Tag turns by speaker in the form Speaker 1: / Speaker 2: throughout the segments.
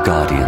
Speaker 1: Guardian.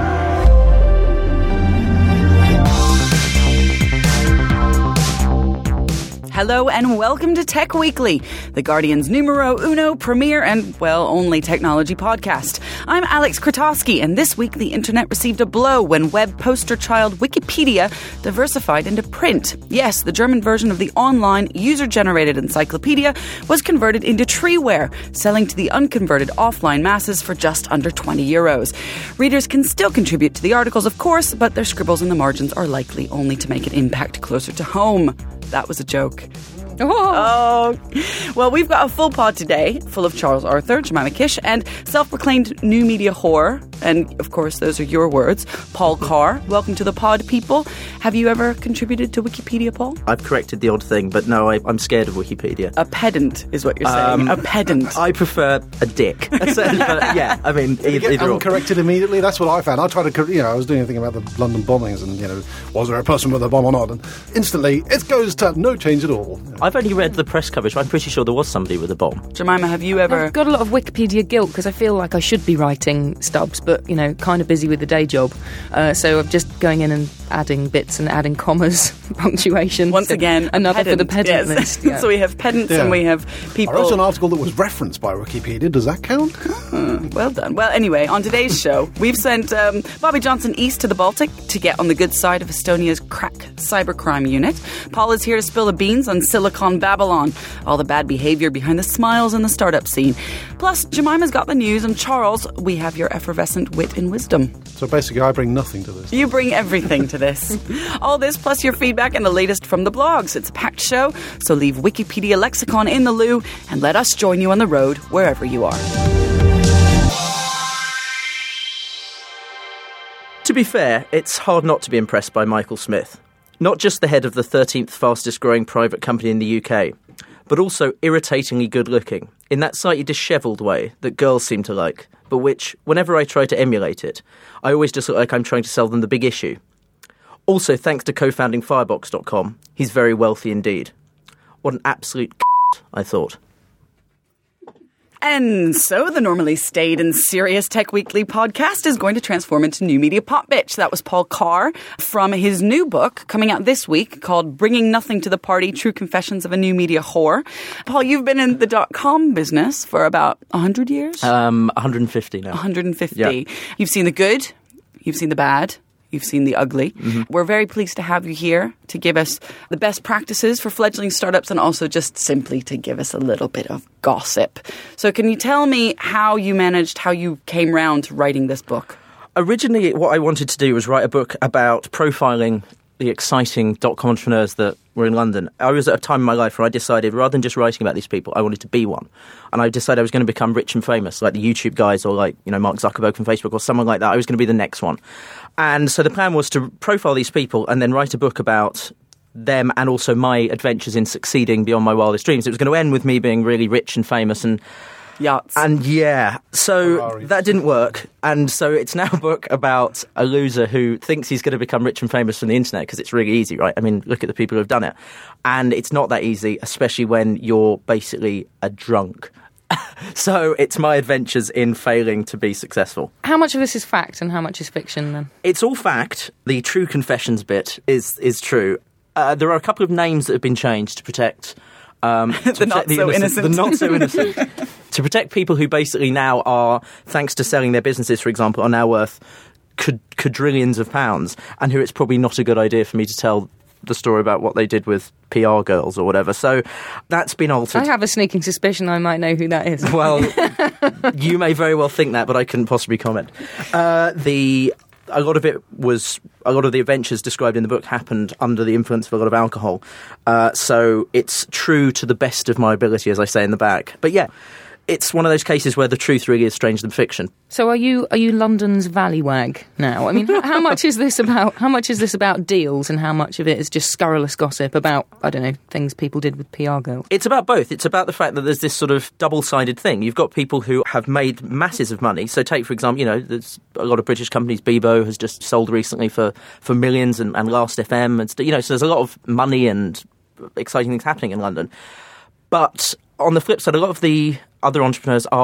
Speaker 2: Hello and welcome to Tech Weekly, the Guardian's numero uno, premier and, well, only technology podcast. I'm Alex Krotowski, and this week the internet received a blow when web poster child Wikipedia diversified into print. Yes, the German version of the online, user-generated encyclopedia was converted into treeware, selling to the unconverted offline masses for just under €20. Readers can still contribute to the articles, of course, but their scribbles in the margins are likely only to make an impact closer to home. That was a joke. Oh. Well, we've got a full pod today full of Charles Arthur, Jemima Kish, and self-proclaimed new media whore. And, of course, those are your words. Paul Carr, welcome to the pod, people. Have you ever contributed to Wikipedia, Paul?
Speaker 3: I've corrected the odd thing, but no, I'm scared of Wikipedia.
Speaker 2: A pedant is what you're saying. A pedant.
Speaker 3: I prefer a dick. But, yeah, I mean, either or.
Speaker 4: Uncorrected immediately, that's what I found. I tried to, I was doing a thing about the London bombings and, was there a person with a bomb or not? And instantly, it goes to no change at all.
Speaker 3: I've only read the press coverage, but I'm pretty sure there was somebody with a bomb.
Speaker 2: Jemima, have you ever...
Speaker 5: I've got a lot of Wikipedia guilt because I feel like I should be writing stubs, but, kind of busy with the day job. So I'm just going in and adding bits and adding commas, punctuation.
Speaker 2: Once again,
Speaker 5: another for the pedant list. Yeah.
Speaker 2: So we have pedants and we have people...
Speaker 4: I wrote an article that was referenced by Wikipedia. Does that count?
Speaker 2: Well done. Well, anyway, on today's show, we've sent Bobby Johnson east to the Baltic to get on the good side of Estonia's crack cybercrime unit. Paul is here to spill the beans on Silicon Babylon, all the bad behaviour behind the smiles in the startup scene. Plus, Jemima's got the news, and Charles, we have your effervescent wit and wisdom.
Speaker 4: So basically, I bring nothing to this.
Speaker 2: You bring everything to this. All this plus your feedback and the latest from the blogs. It's a packed show, so leave Wikipedia lexicon in the loo and let us join you on the road wherever you are.
Speaker 3: To be fair, it's hard not to be impressed by Michael Smith. Not just the head of the 13th fastest growing private company in the UK, but also irritatingly good looking, in that slightly dishevelled way that girls seem to like, but which, whenever I try to emulate it, I always just look like I'm trying to sell them the big issue. Also, thanks to co-founding Firebox.com, he's very wealthy indeed. What an absolute I thought.
Speaker 2: And so the normally staid and serious Tech Weekly podcast is going to transform into new media pop bitch. That was Paul Carr from his new book coming out this week called Bringing Nothing to the Party, True Confessions of a New Media Whore. Paul, you've been in the .com business for about 100 years?
Speaker 3: 150 now.
Speaker 2: 150.
Speaker 3: Yeah.
Speaker 2: You've seen the good, you've seen the bad, you've seen the ugly. Mm-hmm. We're very pleased to have you here to give us the best practices for fledgling startups and also just simply to give us a little bit of gossip. So can you tell me how you came round to writing this book?
Speaker 3: Originally, what I wanted to do was write a book about profiling the exciting .com entrepreneurs that were in London. I was at a time in my life where I decided, rather than just writing about these people, I wanted to be one. And I decided I was going to become rich and famous, like the YouTube guys or like, Mark Zuckerberg from Facebook or someone like that. I was going to be the next one. And so the plan was to profile these people and then write a book about them and also my adventures in succeeding beyond my wildest dreams. It was going to end with me being really rich and famous and
Speaker 2: yachts.
Speaker 3: And yeah, so that didn't work. And so it's now a book about a loser who thinks he's going to become rich and famous from the internet because it's really easy, right? I mean, look at the people who have done it. And it's not that easy, especially when you're basically a drunk. So it's my adventures in failing to be successful.
Speaker 5: How much of this is fact and how much is fiction then?
Speaker 3: It's all fact. The true confessions bit is true. There are a couple of names that have been changed to protect...
Speaker 2: the not so innocent.
Speaker 3: The not so innocent. To protect people who basically now are, thanks to selling their businesses, for example, are now worth quadrillions of pounds, and who it's probably not a good idea for me to tell the story about what they did with PR girls or whatever. So that's been altered.
Speaker 5: I have a sneaking suspicion I might know who that is.
Speaker 3: Well, you may very well think that, but I couldn't possibly comment. A lot of the adventures described in the book happened under the influence of a lot of alcohol. So it's true to the best of my ability, as I say in the back. But yeah, it's one of those cases where the truth really is stranger than fiction.
Speaker 5: So are you London's Valleywag now? I mean, how much is this about deals, and how much of it is just scurrilous gossip about, I don't know, things people did with PR girls?
Speaker 3: It's about both. It's about the fact that there's this sort of double-sided thing. You've got people who have made masses of money. So take, for example, there's a lot of British companies. Bebo has just sold recently for millions, and Last.fm, and so there's a lot of money and exciting things happening in London. But on the flip side, a lot of the other entrepreneurs are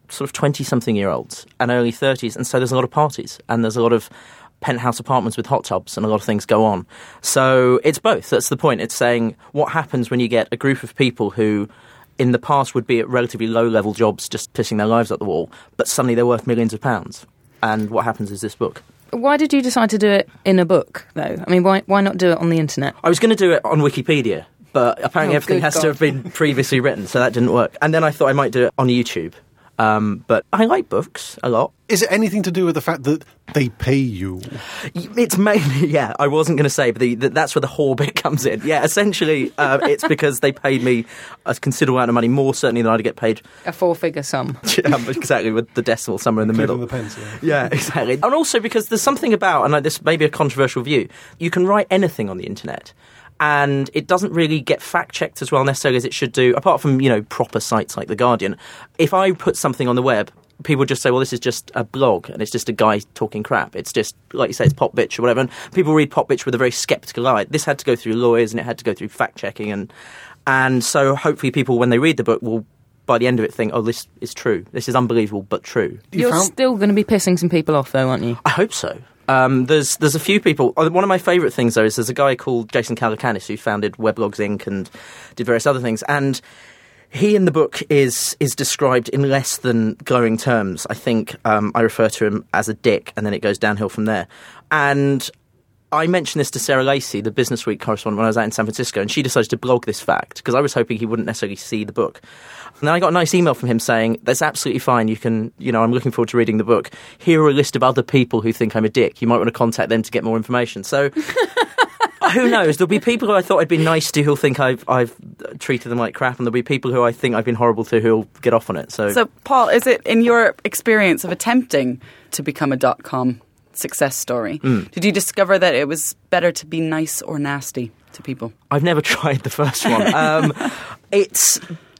Speaker 3: sort of 20-something-year-olds and early 30s, and so there's a lot of parties, and there's a lot of penthouse apartments with hot tubs, and a lot of things go on. So it's both. That's the point. It's saying what happens when you get a group of people who in the past would be at relatively low-level jobs just pissing their lives at the wall, but suddenly they're worth millions of pounds. And what happens is this book.
Speaker 5: Why did you decide to do it in a book, though? I mean, why not do it on the internet?
Speaker 3: I was going to do it on Wikipedia, but apparently everything has to have been previously written, so that didn't work. And then I thought I might do it on YouTube. But I like books a lot.
Speaker 4: Is it anything to do with the fact that they pay you?
Speaker 3: It's mainly, yeah, I wasn't going to say, but that's where the whore bit comes in. Yeah, essentially, it's because they paid me a considerable amount of money, more certainly than I'd get paid.
Speaker 5: A 4-figure sum.
Speaker 3: Yeah, exactly, with the decimal somewhere in the middle.
Speaker 4: The pence,
Speaker 3: yeah, exactly. And also because there's something about, and this may be a controversial view, you can write anything on the internet. And it doesn't really get fact-checked as well necessarily as it should do, apart from, proper sites like The Guardian. If I put something on the web, people just say, well, this is just a blog, and it's just a guy talking crap. It's just, like you say, it's pop bitch or whatever. And people read pop bitch with a very sceptical eye. This had to go through lawyers, and it had to go through fact-checking. And so hopefully people, when they read the book, will, by the end of it, think, oh, this is true. This is unbelievable, but true.
Speaker 5: You're still going to be pissing some people off, though, aren't you?
Speaker 3: I hope so. There's a few people. One of my favourite things, though, is there's a guy called Jason Calacanis who founded Weblogs Inc. and did various other things. And he, in the book, is described in less than glowing terms. I think I refer to him as a dick, and then it goes downhill from there. And I mentioned this to Sarah Lacey, the Business Week correspondent, when I was out in San Francisco, and she decided to blog this fact, because I was hoping he wouldn't necessarily see the book. And then I got a nice email from him saying, that's absolutely fine, you can, I'm looking forward to reading the book. Here are a list of other people who think I'm a dick. You might want to contact them to get more information. So, who knows? There'll be people who I thought I'd been nice to who'll think I've treated them like crap, and there'll be people who I think I've been horrible to who'll get off on it. So
Speaker 2: Paul, is it in your experience of attempting to become a .com success story, did you discover that it was better to be nice or nasty to people?
Speaker 3: I've never tried the first one. It's...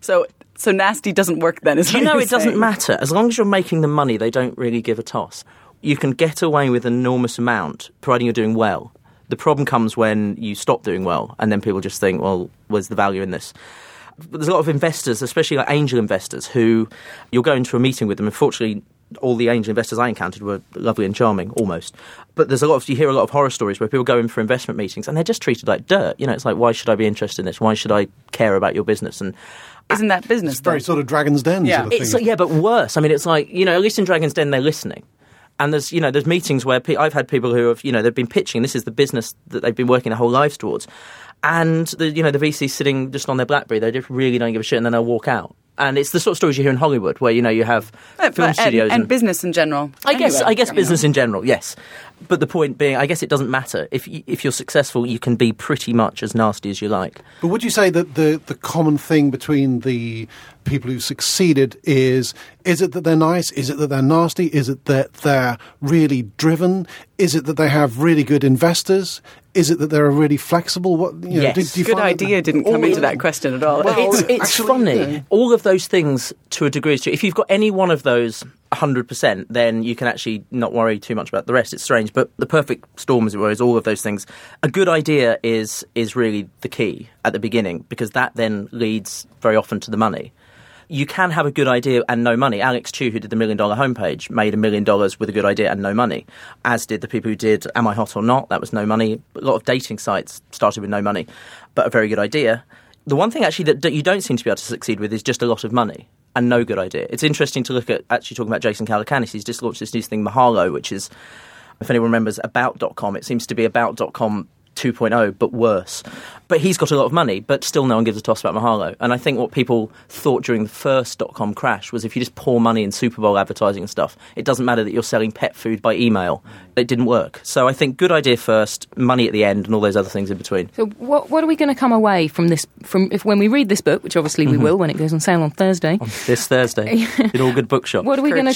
Speaker 2: So nasty doesn't work then, is what you're
Speaker 3: it doesn't matter. As long as you're making the money, they don't really give a toss. You can get away with an enormous amount, providing you're doing well. The problem comes when you stop doing well, and then people just think, well, where's the value in this? But there's a lot of investors, especially like angel investors, who you'll go into a meeting with them. Unfortunately, all the angel investors I encountered were lovely and charming, almost. But you hear a lot of horror stories where people go in for investment meetings and they're just treated like dirt. It's like, why should I be interested in this? Why should I care about your business? And
Speaker 2: isn't that business?
Speaker 4: It's very sort of Dragon's Den sort of thing.
Speaker 3: Yeah, but worse. I mean, it's like, at least in Dragon's Den they're listening. And there's meetings where I've had people who have, they've been pitching. This is the business that they've been working their whole lives towards. And the VC's sitting just on their BlackBerry. They just really don't give a shit, and then they'll walk out. And it's the sort of stories you hear in Hollywood, where you have film studios
Speaker 2: and business in general.
Speaker 3: I guess business in general, yes. But the point being, I guess it doesn't matter. If you're successful, you can be pretty much as nasty as you like.
Speaker 4: But would you say that the common thing between the people who've succeeded is it that they're nice? Is it that they're nasty? Is it that they're really driven? Is it that they have really good investors? Is it that they're really flexible?
Speaker 3: Yes.
Speaker 2: Good idea didn't come into that question at all.
Speaker 3: Well, it's actually, funny. Yeah. All of those things, to a degree, is true. If you've got any one of those 100%, then you can actually not worry too much about the rest. It's strange, but the perfect storm, as it were, is all of those things. A good idea is really the key at the beginning, because that then leads very often to the money. You can have a good idea and no money. Alex Chu, who did the $1 Million Homepage, made $1 million with a good idea and no money, as did the people who did Am I Hot or Not? That was no money. A lot of dating sites started with no money, but a very good idea. The one thing actually that you don't seem to be able to succeed with is just a lot of money and no good idea. It's interesting to look at, actually talking about Jason Calacanis, he's just launched this new thing, Mahalo, which is, if anyone remembers, About.com. It seems to be About.com 2.0, but worse. But he's got a lot of money, but still no one gives a toss about Mahalo. And I think what people thought during the first .com crash was if you just pour money in Super Bowl advertising and stuff, it doesn't matter that you're selling pet food by email. It didn't work. So I think good idea first, money at the end, and all those other things in between.
Speaker 5: So what are we going to come away from this, when we read this book, which obviously we will when it goes on sale on Thursday.
Speaker 3: This Thursday, in all good bookshops.
Speaker 5: What are we going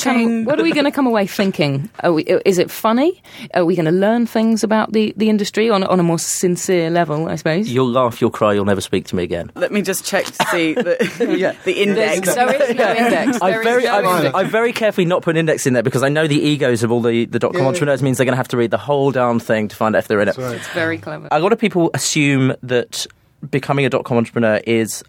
Speaker 5: to come away thinking? Is it funny? Are we going to learn things about the industry on a more sincere level, I suppose?
Speaker 3: You'll laugh, you'll cry, you'll never speak to me again.
Speaker 2: Let me just check to see the index.
Speaker 5: There is no index.
Speaker 3: I've very carefully not put an index in there because I know the egos of all the .com entrepreneurs means they're going to have to read the whole darn thing to find out if they're in it.
Speaker 4: Right.
Speaker 5: It's very clever.
Speaker 3: A lot of people assume that becoming a .com entrepreneur is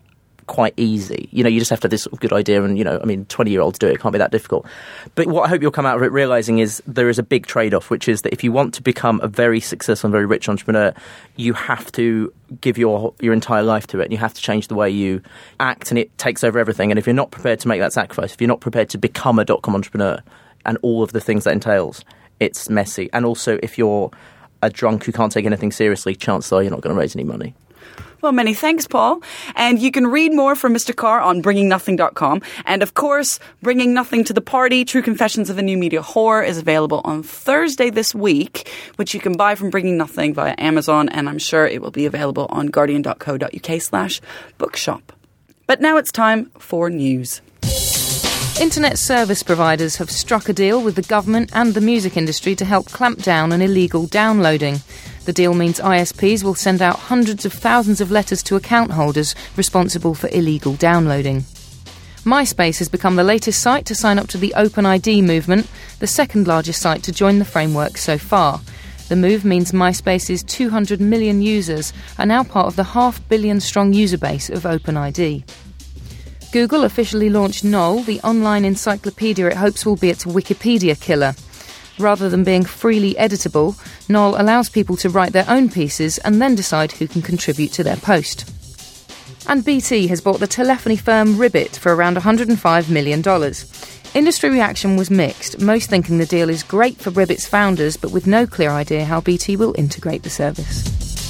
Speaker 3: quite easy. You just have to have this sort of good idea and, 20-year-olds do it. It can't be that difficult. But what I hope you'll come out of it realising is there is a big trade-off, which is that if you want to become a very successful and very rich entrepreneur, you have to give your entire life to it, and you have to change the way you act, and it takes over everything. And if you're not prepared to make that sacrifice, if you're not prepared to become a .com entrepreneur and all of the things that entails, it's messy. And also, if you're a drunk who can't take anything seriously, chances are you're not going to raise any money.
Speaker 2: Well, many thanks, Paul. And you can read more from Mr. Carr on bringingnothing.com. And of course, Bringing Nothing to the Party, True Confessions of a New Media Whore is available on Thursday this week, which you can buy from Bringing Nothing via Amazon. And I'm sure it will be available on guardian.co.uk/bookshop. But now it's time for news.
Speaker 5: Internet service providers have struck a deal with the government and the music industry to help clamp down on illegal downloading. The deal means ISPs will send out hundreds of thousands of letters to account holders responsible for illegal downloading. MySpace has become the latest site to sign up to the OpenID movement, the second largest site to join the framework so far. The move means MySpace's 200 million users are now part of the 500 million strong user base of OpenID. Google officially launched Knoll, the online encyclopedia it hopes will be its Wikipedia killer. Rather than being freely editable, Knoll allows people to write their own pieces and then decide who can contribute to their post. And BT has bought the telephony firm Ribbit for around $105 million. Industry reaction was mixed, most thinking the deal is great for Ribbit's founders, but with no clear idea how BT will integrate the service.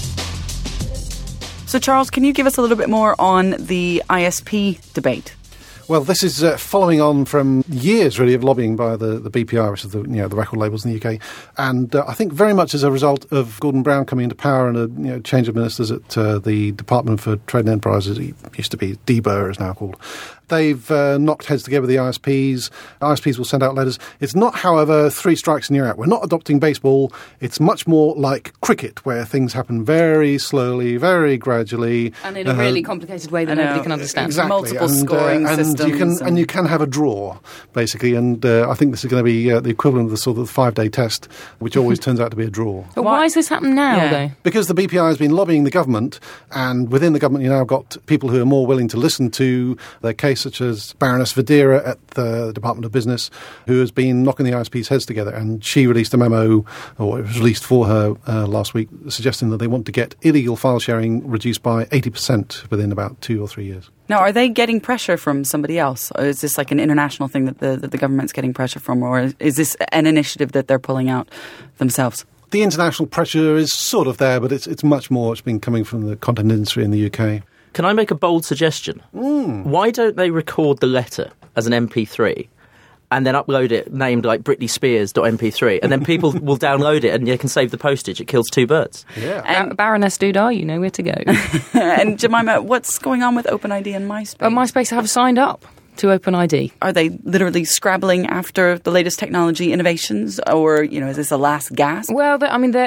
Speaker 2: So, Charles, can you give us a little bit more on the ISP debate?
Speaker 4: Well, this is following on from years, really, of lobbying by the BPR, which is the record labels in the UK, and I think very much as a result of Gordon Brown coming into power and a change of ministers at the Department for Trade and Enterprises. It used to be DBER, is now called. They've knocked heads together with the ISPs. ISPs will send out letters. It's not, however, 3 strikes and you're out. We're not adopting baseball. It's much more like cricket, where things happen very slowly, very gradually.
Speaker 5: And in a really complicated way that nobody can understand.
Speaker 4: Exactly.
Speaker 2: Multiple scoring systems.
Speaker 4: And you can have a draw, basically. And I think this is going to be the equivalent of the sort of 5-day test, which always turns out to be a draw.
Speaker 5: But why has this happened now, though?
Speaker 4: Because the BPI has been lobbying the government, and within the government you now got people who are more willing to listen to their case, such as Baroness Vadera at the Department of Business, who has been knocking the ISP's heads together. And she released a memo, or it was released for her last week, suggesting that they want to get illegal file sharing reduced by 80% within about 2 or 3 years.
Speaker 2: Now, are they getting pressure from somebody else? Or is this like an international thing that the government's getting pressure from? Or is this an initiative that they're pulling out themselves?
Speaker 4: The international pressure is sort of there, but it's much more. It's been coming from the content industry in the UK.
Speaker 3: Can I make a bold suggestion? Why don't they record the letter as an MP3 and then upload it named like Britney Spears.mp3, and then people will download it and you can save the postage. It kills 2 birds.
Speaker 4: Yeah.
Speaker 5: And Baroness Dudar, you know where to go.
Speaker 2: And Jemima, what's going on with OpenID and MySpace?
Speaker 5: MySpace have signed up to OpenID.
Speaker 2: Are they literally scrabbling after the latest technology innovations, or is this a last gasp?
Speaker 5: Well,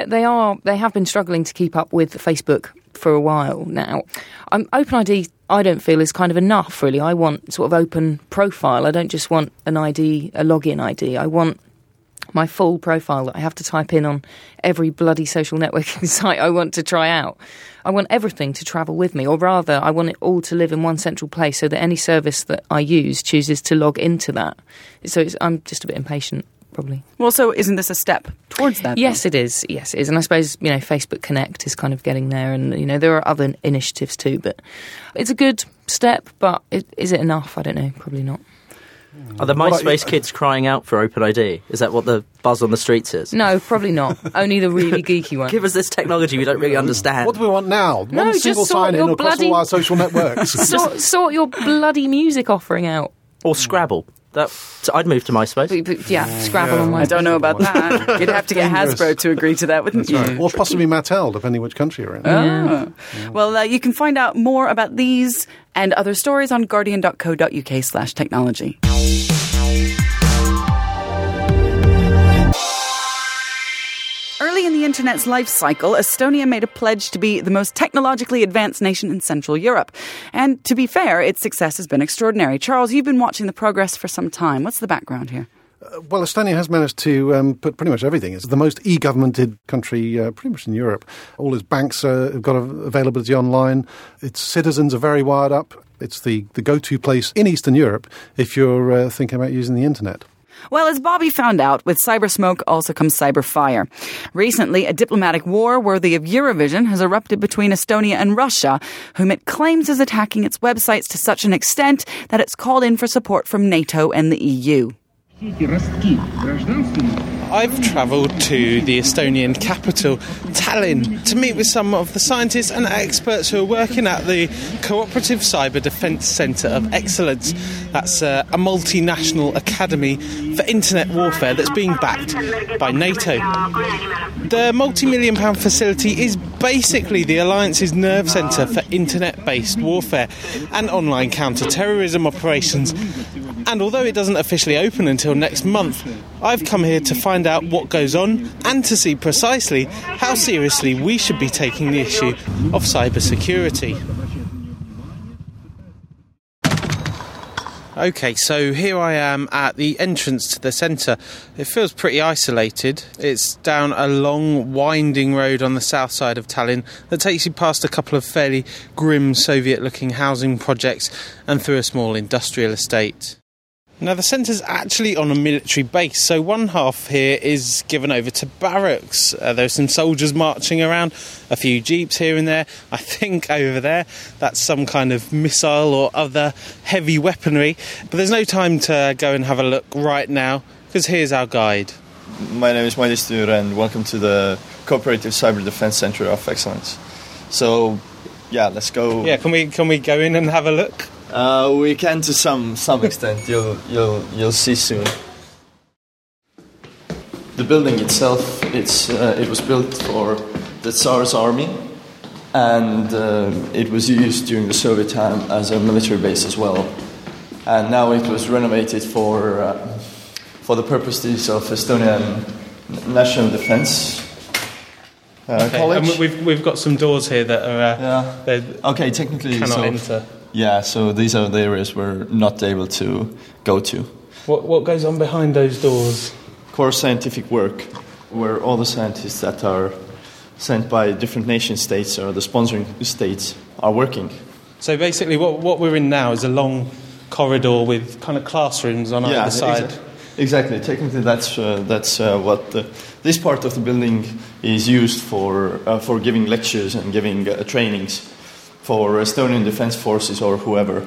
Speaker 5: they have been struggling to keep up with Facebook for a while now. OpenID, I don't feel, is kind of enough, really. I want sort of open profile. I don't just want an ID, a login ID. I want my full profile that I have to type in on every bloody social networking site I want to try out. I want everything to travel with me, or rather, I want it all to live in one central place so that any service that I use chooses to log into that. So I'm just a bit impatient, probably.
Speaker 2: Well, so isn't this a step towards that?
Speaker 5: Yes, it is. Yes, it is. And I suppose, Facebook Connect is kind of getting there, and, there are other initiatives too, but it's a good step, but is it enough? I don't know. Probably not.
Speaker 3: Are the MySpace kids crying out for OpenID? Is that what the buzz on the streets is?
Speaker 5: No, probably not. Only the really geeky ones.
Speaker 3: Give us this technology we don't really understand.
Speaker 4: What do we want now?
Speaker 5: No,
Speaker 4: One single sign-in across all our social networks.
Speaker 5: Sort your bloody music offering out.
Speaker 3: Or Scrabble. I'd move to MySpace.
Speaker 5: Yeah, Scrabble on MySpace.
Speaker 2: I don't know about that. You'd have to get Hasbro to agree to that, wouldn't you?
Speaker 4: Right. Or possibly Mattel, depending which country you're in.
Speaker 2: Yeah. Well, you can find out more about these and other stories on guardian.co.uk/technology. Early in the internet's life cycle, Estonia made a pledge to be the most technologically advanced nation in Central Europe. And to be fair, its success has been extraordinary. Charles, you've been watching the progress for some time. What's the background here?
Speaker 4: Well, Estonia has managed to put pretty much everything. It's the most e-governmented country pretty much in Europe. All its banks have got availability online. Its citizens are very wired up. It's the go-to place in Eastern Europe if you're thinking about using the internet.
Speaker 2: Well, as Bobby found out, with cyber smoke also comes cyber fire. Recently, a diplomatic war worthy of Eurovision has erupted between Estonia and Russia, whom it claims is attacking its websites to such an extent that it's called in for support from NATO and the EU.
Speaker 1: I've travelled to the Estonian capital, Tallinn, to meet with some of the scientists and experts who are working at the Cooperative Cyber Defence Centre of Excellence. That's a multinational academy for internet warfare that's being backed by NATO. The multi-million-pound facility is basically the Alliance's nerve centre for internet-based warfare and online counter-terrorism operations. And although it doesn't officially open until next month, I've come here to find out what goes on and to see precisely how seriously we should be taking the issue of cybersecurity. Okay, so here I am at the entrance to the centre. It feels pretty isolated. It's down a long, winding road on the south side of Tallinn that takes you past a couple of fairly grim Soviet-looking housing projects and through a small industrial estate. Now, the centre's actually on a military base, so one half here is given over to barracks. There's some soldiers marching around, a few jeeps here and there. I think over there, that's some kind of missile or other heavy weaponry. But there's no time to go and have a look right now, because here's our guide.
Speaker 6: My name is Madis Tüür, and welcome to the Cooperative Cyber Defence Centre of Excellence. So, yeah, let's go.
Speaker 1: Yeah, can we go in and have a look?
Speaker 6: We can to some extent. You'll see soon. The building itself, it was built for the Tsar's army, and it was used during the Soviet time as a military base as well. And now it was renovated for the purposes of Estonian National Defence College.
Speaker 1: And we've got some doors here that are
Speaker 6: okay. Technically,
Speaker 1: cannot enter.
Speaker 6: Yeah, so these are the areas we're not able to go to.
Speaker 1: What goes on behind those doors?
Speaker 6: Core scientific work, where all the scientists that are sent by different nation states or the sponsoring states are working.
Speaker 1: So basically what we're in now is a long corridor with kind of classrooms on either side.
Speaker 6: Exactly. Technically, that's what this part of the building is used for giving lectures and giving trainings for Estonian Defence Forces or whoever.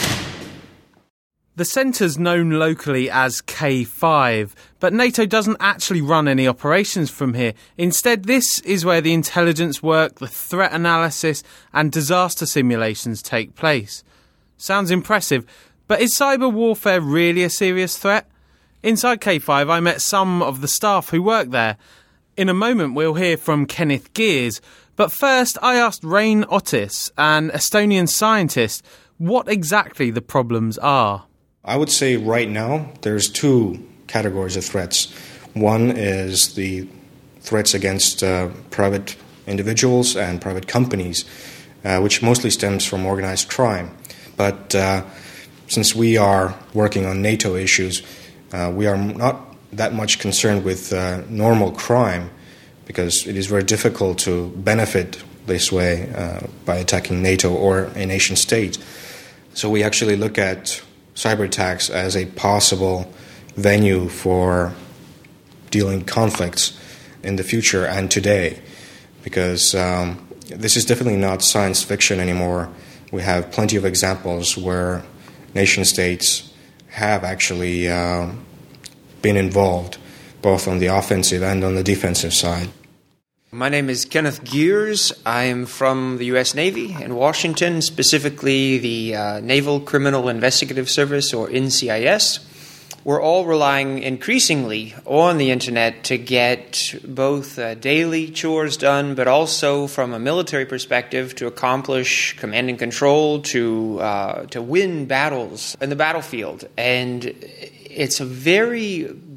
Speaker 1: The centre's known locally as K5, but NATO doesn't actually run any operations from here. Instead, this is where the intelligence work, the threat analysis and disaster simulations take place. Sounds impressive, but is cyber warfare really a serious threat? Inside K5, I met some of the staff who work there. In a moment, we'll hear from Kenneth Gears. But first, I asked Rein Otis, an Estonian scientist, what exactly the problems are.
Speaker 7: I would say right now there's two categories of threats. One is the threats against private individuals and private companies, which mostly stems from organized crime. But since we are working on NATO issues, we are not that much concerned with normal crime, because it is very difficult to benefit this way by attacking NATO or a nation state. So we actually look at cyber attacks as a possible venue for dealing conflicts in the future and today, because this is definitely not science fiction anymore. We have plenty of examples where nation states have actually been involved, both on the offensive and on the defensive side.
Speaker 8: My name is Kenneth Gears. I'm from the U.S. Navy in Washington, specifically the Naval Criminal Investigative Service, or NCIS. We're all relying increasingly on the internet to get both daily chores done, but also from a military perspective to accomplish command and control, to win battles in the battlefield. And it's a very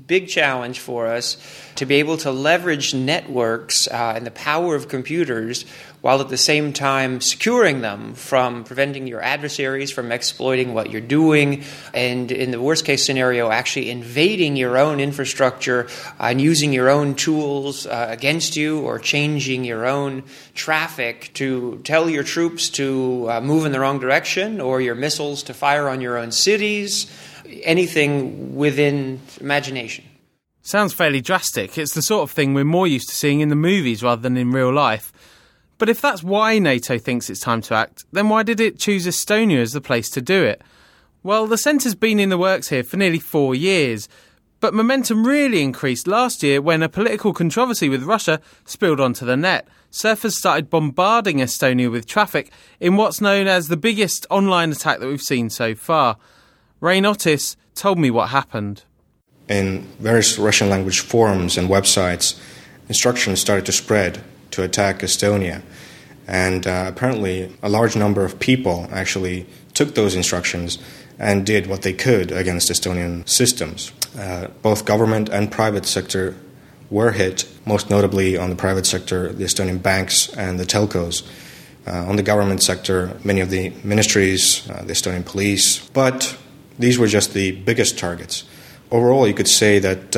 Speaker 8: big challenge for us to be able to leverage networks and the power of computers while at the same time securing them from preventing your adversaries from exploiting what you're doing, and in the worst case scenario, actually invading your own infrastructure and using your own tools against you, or changing your own traffic to tell your troops to move in the wrong direction, or your missiles to fire on your own cities, anything within imagination.
Speaker 1: Sounds fairly drastic. It's the sort of thing we're more used to seeing in the movies rather than in real life. But if that's why NATO thinks it's time to act, then why did it choose Estonia as the place to do it? Well, the centre's been in the works here for nearly 4 years, but momentum really increased last year when a political controversy with Russia spilled onto the net. Surfers started bombarding Estonia with traffic in what's known as the biggest online attack that we've seen so far. Rain Otis told me what happened.
Speaker 7: In various Russian language forums and websites, instructions started to spread to attack Estonia. And apparently a large number of people actually took those instructions and did what they could against Estonian systems. Both government and private sector were hit, most notably on the private sector, the Estonian banks and the telcos. On the government sector, many of the ministries, the Estonian police. But these were just the biggest targets. Overall, you could say that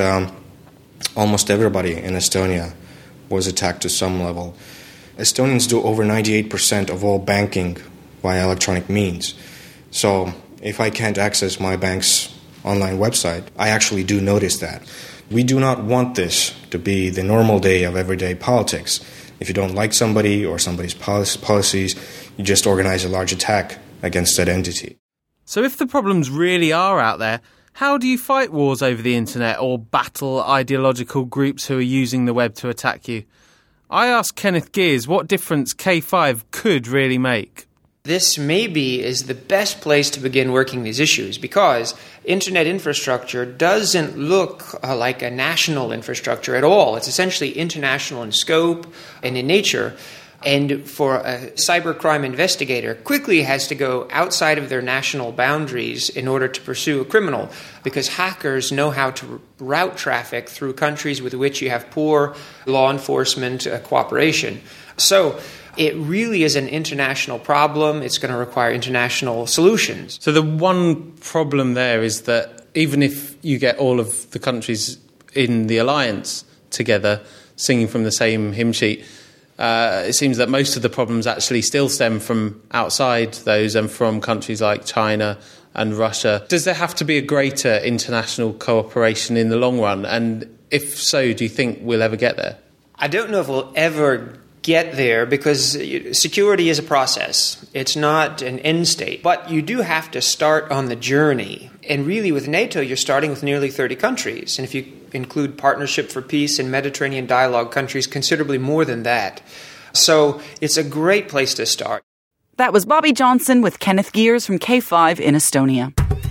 Speaker 7: almost everybody in Estonia was attacked to some level. Estonians do over 98% of all banking via electronic means. So if I can't access my bank's online website, I actually do notice that. We do not want this to be the normal day of everyday politics. If you don't like somebody or somebody's policies, you just organize a large attack against that entity.
Speaker 1: So if the problems really are out there, how do you fight wars over the internet or battle ideological groups who are using the web to attack you? I asked Kenneth Gears what difference K5 could really make.
Speaker 8: This maybe is the best place to begin working these issues, because internet infrastructure doesn't look like a national infrastructure at all. It's essentially international in scope and in nature. And for a cybercrime investigator, quickly has to go outside of their national boundaries in order to pursue a criminal, because hackers know how to route traffic through countries with which you have poor law enforcement cooperation. So it really is an international problem. It's going to require international solutions.
Speaker 1: So the one problem there is that even if you get all of the countries in the alliance together singing from the same hymn sheet, it seems that most of the problems actually still stem from outside those and from countries like China and Russia. Does there have to be a greater international cooperation in the long run? And if so, do you think we'll ever get there?
Speaker 8: I don't know if we'll ever get there, because security is a process. It's not an end state. But you do have to start on the journey. And really with NATO, you're starting with nearly 30 countries. And if you include Partnership for Peace and Mediterranean Dialogue countries, considerably more than that. So it's a great place to start.
Speaker 2: That was Bobby Johnson with Kenneth Gears from K5 in Estonia.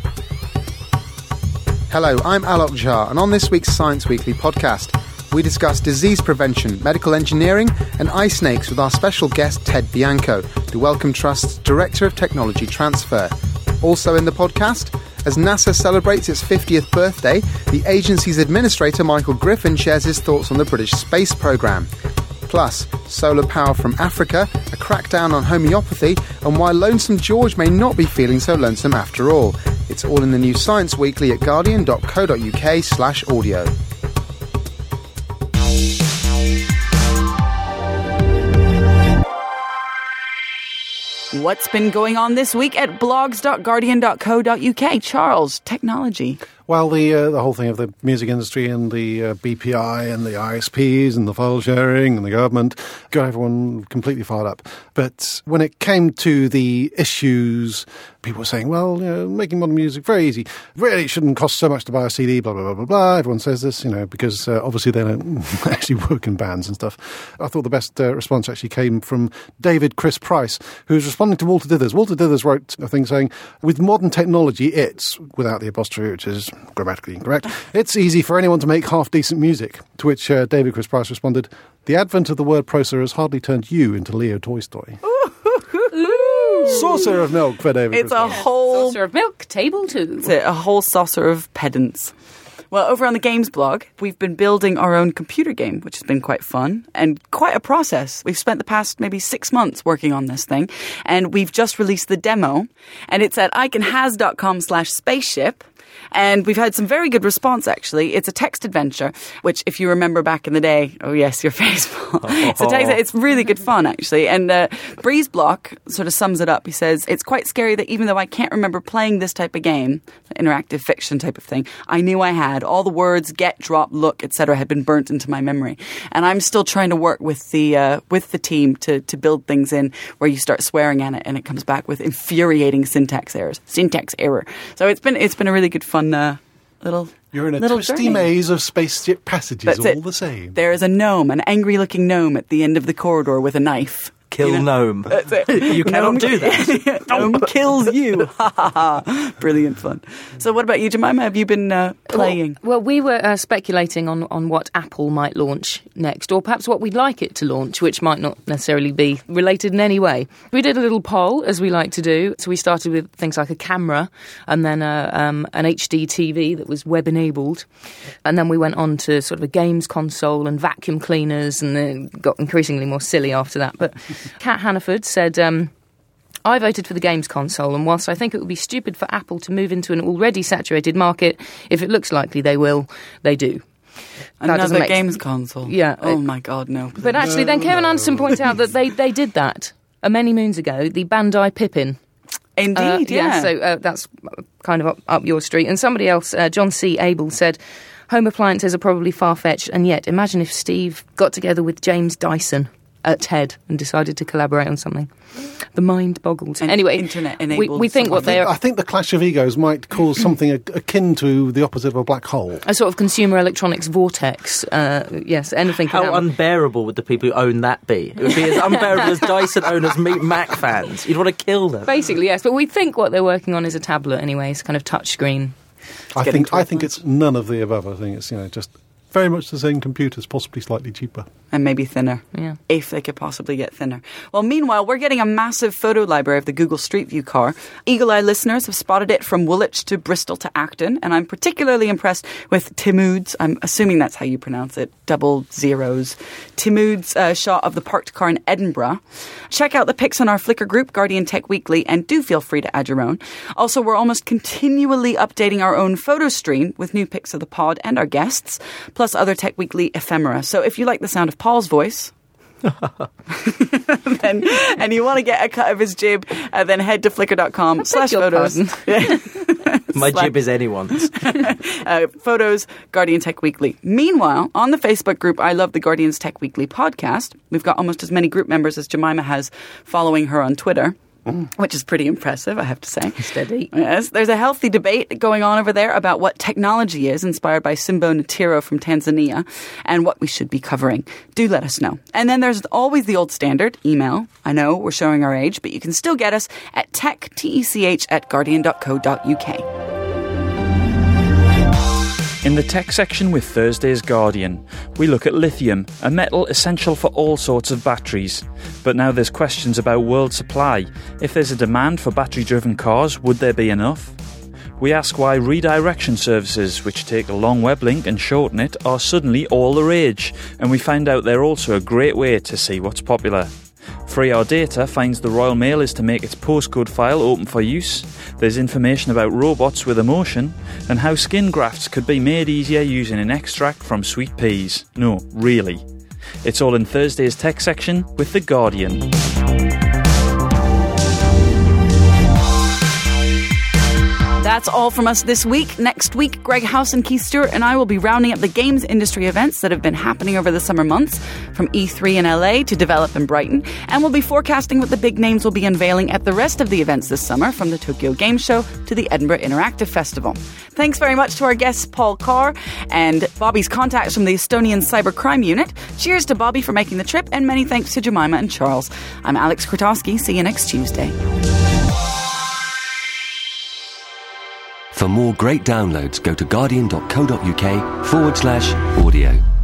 Speaker 9: Hello, I'm Alok Jha, and on this week's Science Weekly podcast, we discuss disease prevention, medical engineering, and eye snakes with our special guest Ted Bianco, the Wellcome Trust's Director of Technology Transfer. Also in the podcast, as NASA celebrates its 50th birthday, the agency's administrator Michael Griffin shares his thoughts on the British space programme. Plus, solar power from Africa, a crackdown on homeopathy, and why Lonesome George may not be feeling so lonesome after all. It's all in the new Science Weekly at guardian.co.uk/audio.
Speaker 2: What's been going on this week at blogs.guardian.co.uk? Charles, technology.
Speaker 4: Well, the whole thing of the music industry and the BPI and the ISPs and the file sharing and the government got everyone completely fired up. But when it came to the issues, people were saying, well, making modern music very easy. Really, it shouldn't cost so much to buy a CD, blah, blah, blah, blah, blah. Everyone says this, because obviously they don't actually work in bands and stuff. I thought the best response actually came from David Chris Price, who's responding to Walter Dithers. Walter Dithers wrote a thing saying, with modern technology, it's, without the apostrophe, which is grammatically incorrect, it's easy for anyone to make half-decent music. To which David Chris Price responded, the advent of the word processor has hardly turned you into Leo Tolstoy. Saucer of milk for David Chris Price.
Speaker 5: Saucer of milk, table 2.
Speaker 2: It's a whole saucer of pedants. Well, over on the games blog, we've been building our own computer game, which has been quite fun and quite a process. We've spent the past maybe 6 months working on this thing, and we've just released the demo, and it's at iconhas.com/spaceship. And we've had some very good response, actually. It's a text adventure, which, if you remember back in the day, oh yes, your face. It's really good fun, actually. And Breezeblock sort of sums it up. He says, it's quite scary that even though I can't remember playing this type of game, interactive fiction type of thing, I knew I had. All the words, get, drop, look, etc. had been burnt into my memory. And I'm still trying to work with the team to build things in where you start swearing at it and it comes back with infuriating syntax error. So it's been a really good fun little
Speaker 4: You're in a
Speaker 2: little
Speaker 4: twisty
Speaker 2: journey.
Speaker 4: maze of spaceship passages.
Speaker 2: That's
Speaker 4: all
Speaker 2: it.
Speaker 4: the same.
Speaker 2: There is a gnome, an angry-looking gnome at the end of the corridor with a knife.
Speaker 3: Kill gnome.
Speaker 2: That's it.
Speaker 3: You cannot do that.
Speaker 2: Gnome kills you. Brilliant fun. So what about you, Jemima? Have you been playing?
Speaker 5: Well, we were speculating on what Apple might launch next, or perhaps what we'd like it to launch, which might not necessarily be related in any way. We did a little poll, as we like to do. So we started with things like a camera, and then an HD TV that was web-enabled. And then we went on to sort of a games console and vacuum cleaners, and then got increasingly more silly after that. But Kat Hannaford said, I voted for the games console, and whilst I think it would be stupid for Apple to move into an already saturated market, if it looks likely they will, they do.
Speaker 2: Another games console?
Speaker 5: Yeah.
Speaker 2: Oh my God, no.
Speaker 5: But actually, then Kevin Anderson pointed out that they did that many moons ago, the Bandai Pippin.
Speaker 2: Indeed, yeah.
Speaker 5: So that's kind of up your street. And somebody else, John C. Abel, said, home appliances are probably far-fetched, and yet imagine if Steve got together with James Dyson at TED and decided to collaborate on something. The mind boggles. Anyway,
Speaker 2: internet-enabled.
Speaker 5: We think
Speaker 4: I think the clash of egos might cause something akin to the opposite of a black hole.
Speaker 5: A sort of consumer electronics vortex. Yes, anything can
Speaker 3: How
Speaker 5: happen.
Speaker 3: unbearable would the people who own that be? It would be as unbearable as Dyson owners meet Mac fans. You'd want to kill them.
Speaker 5: Basically, yes. But we think what they're working on is a tablet anyway. It's kind of touchscreen.
Speaker 4: I think it's none of the above. I think it's just very much the same computers, possibly slightly cheaper.
Speaker 2: And maybe thinner.
Speaker 5: Yeah.
Speaker 2: If they could possibly get thinner. Well, meanwhile, we're getting a massive photo library of the Google Street View car. Eagle Eye listeners have spotted it from Woolwich to Bristol to Acton, and I'm particularly impressed with Timud's, I'm assuming that's how you pronounce it, 00. Timud's shot of the parked car in Edinburgh. Check out the pics on our Flickr group, Guardian Tech Weekly, and do feel free to add your own. Also, we're almost continually updating our own photo stream with new pics of the pod and our guests, plus other Tech Weekly ephemera. So if you like the sound of Paul's voice, and you want to get a cut of his jib, then head to flickr.com/photos.
Speaker 3: My jib is anyone's.
Speaker 2: Photos, Guardian Tech Weekly. Meanwhile, on the Facebook group I Love the Guardian's Tech Weekly podcast, we've got almost as many group members as Jemima has following her on Twitter. Which is pretty impressive, I have to say.
Speaker 5: Steady.
Speaker 2: Yes, there's a healthy debate going on over there about what technology is, inspired by Simbo Natiro from Tanzania, and what we should be covering. Do let us know. And then there's always the old standard, email. I know, we're showing our age, but you can still get us at tech@guardian.co.uk.
Speaker 10: In the tech section with Thursday's Guardian, we look at lithium, a metal essential for all sorts of batteries. But now there's questions about world supply. If there's a demand for battery-driven cars, would there be enough? We ask why redirection services, which take a long web link and shorten it, are suddenly all the rage. And we find out they're also a great way to see what's popular. Free Our Data finds the Royal Mail is to make its postcode file open for use. There's information about robots with emotion, and how skin grafts could be made easier using an extract from sweet peas. No, really. It's all in Thursday's tech section with The Guardian.
Speaker 2: That's all from us this week. Next week, Greg House and Keith Stewart and I will be rounding up the games industry events that have been happening over the summer months, from E3 in LA to Develop in Brighton, and we'll be forecasting what the big names will be unveiling at the rest of the events this summer, from the Tokyo Game Show to the Edinburgh Interactive Festival. Thanks very much to our guest Paul Carr and Bobby's contacts from the Estonian Cybercrime Unit. Cheers to Bobby for making the trip, and many thanks to Jemima and Charles. I'm Alex Krotowski. See you next Tuesday.
Speaker 11: For more great downloads, go to guardian.co.uk/audio.